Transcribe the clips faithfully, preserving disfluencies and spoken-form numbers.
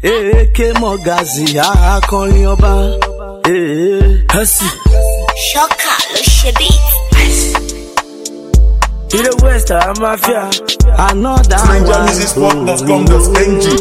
A K Mogazi, akọrin ọba. Hustle. Shocker, lo ṣe beat. To the West, I'm mafia. Another one. Niger Music Spot dot com dot N G.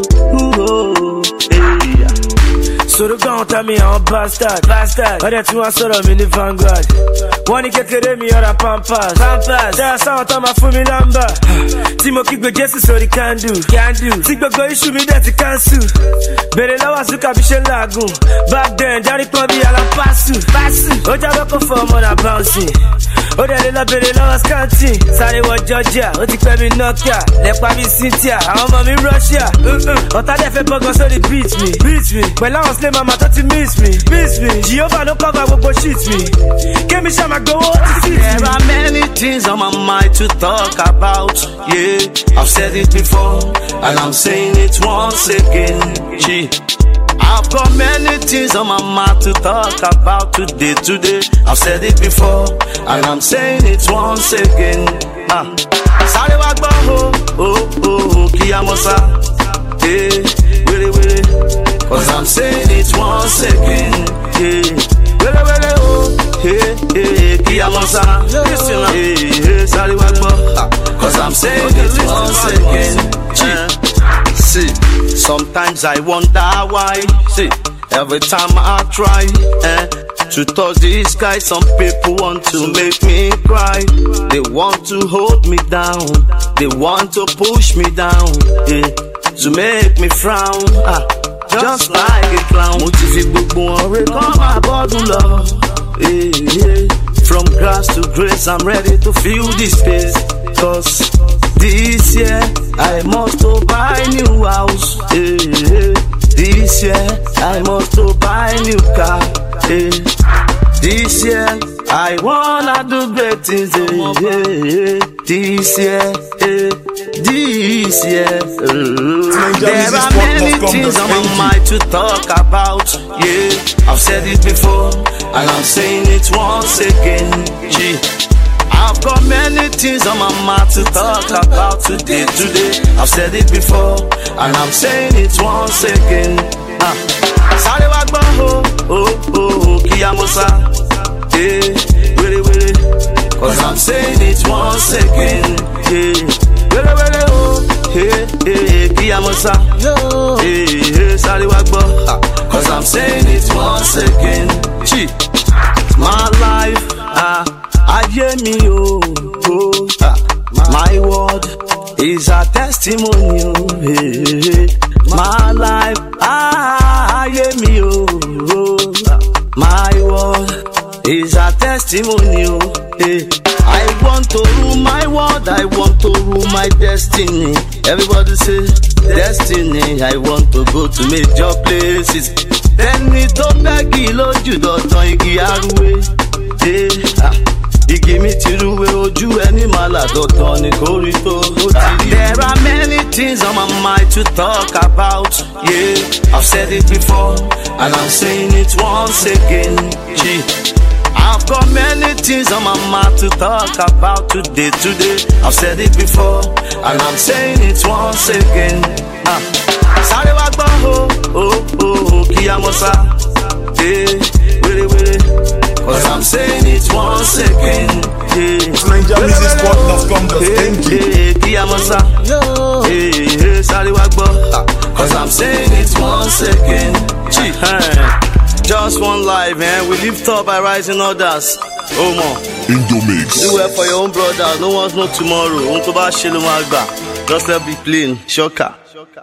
So the gun tell me I'm a bastard, bastard. But that you want sort of in the vanguard. One get to me or a pampas, pampas. That's how I tell my family number. Timo kick the Jesse so they can do, can do. Tick the go issue me that he cancel. Bere la wazuka bishe lagoon. Back then, Daddy Clubby ala passu, passu. Oja wako for more bouncing. Oda lela bere la was counting. Sorry what Georgia, Oti Kwemi Nokia. Lepa mi Cynthia, I'm on me Russia. Ota defe bogo so they beat me, beat me. Well I was my mama thought you miss me, miss me. Jehovah no cover will shit me. Give me some go to see. There are many things on my mind to talk about. Yeah, I've said it before, and I'm saying it once again. Gee, I've got many things on my mind to talk about today. Today, I've said it before, and I'm saying it once again. Ah, sorry, wagba ho, oh oh, kiyamosa, eh, wele wele. Cause I'm saying it once again, yeah. Wele wele oh, hey hey, kiyamosa, listen hey hey, sorry wagbo. Cause I'm saying it once again, yeah. See, sometimes I wonder why. See, every time I try eh, to touch the sky, some people want to make me cry. They want to hold me down, they want to push me down, yeah, to make me frown. Ah. Just like a clown, motivate gbogbo ọ̀rẹ́ come my body love. Hey, hey. From grass to grace, I'm ready to fill this space. Cause this year I must to buy new house. Hey, hey. This year I must to buy new car. Hey. This year I wanna do great things. Hey, hey, hey. This year, hey. This year, uh, there are many things on my mind to talk about. Yeah, I've said it before, and I'm saying it once again. Gee, I've got many things on my mind to talk about today. Today, I've said it before, and I'm saying it once again. Ah, sorry, wagba ho, oh oh, kiyamosa, eh, wele wele. Cause I'm saying it once again. Yeah. Wele wele oh, hey hey, kiyamosa, hey hey, sorry wagbo. Cause I'm saying it once again. Gee, my life, ah, aye me oh, oh, ah, my word is a testimony. Oh, hey, hey, my life, ah, aye me oh, oh, ah, my word is a testimony. Oh, hey. I want to rule my world, I want to rule my destiny. Everybody say destiny. I want to go to major places. Ẹni tó bẹ́gì lójú dandan igi arúwé. Igi mi ti rúwé ojú ẹni máa là dandan ni kò rí tó. There are many things on my mind to talk about. Yeah, I've said it before, and I'm saying it once again. Gee, I've got many things on my mind to talk about today. Today, I've said it before, and I'm saying it once again. Ah, sorry wagba ho, oh oh, kiyamosa, eh, wele wele. Cause I'm saying it once again. Yeah. Niger Music Spot dot com dot N G. Hey, kiyamosa, hey hey, sorry wagba. Cause I'm saying it once again. Gee, hey. Just one life, man. We lift up by rising others. Oh, man. Indomix. Do well for your own brother. No one's no tomorrow. Just let me clean. Shocker.